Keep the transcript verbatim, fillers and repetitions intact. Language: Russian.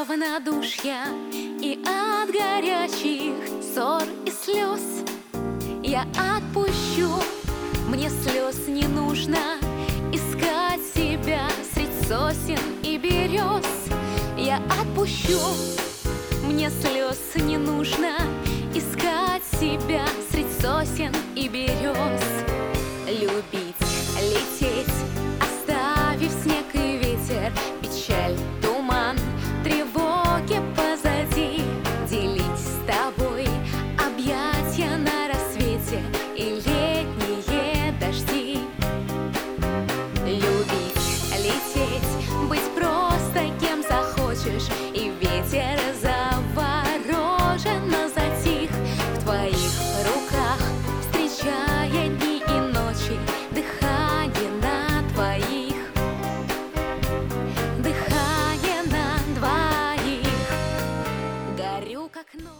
равнодушья и от горячих ссор и слез я отпущу. Мне слез не нужно искать себя средь сосен и берез. Я отпущу. Мне слез не нужно искать себя средь сосен и берез. Любить, лететь, оставив снег и ветер, печаль, туман, тревоги позади, делить с тобой объятья на рассвете и летние дожди. Любить, лететь, быть просто кем захочешь, и ветер завороженно затих в твоих руках, встречая дни и ночи, дыхание на твоих, дыхание на двоих. Горю как ночь.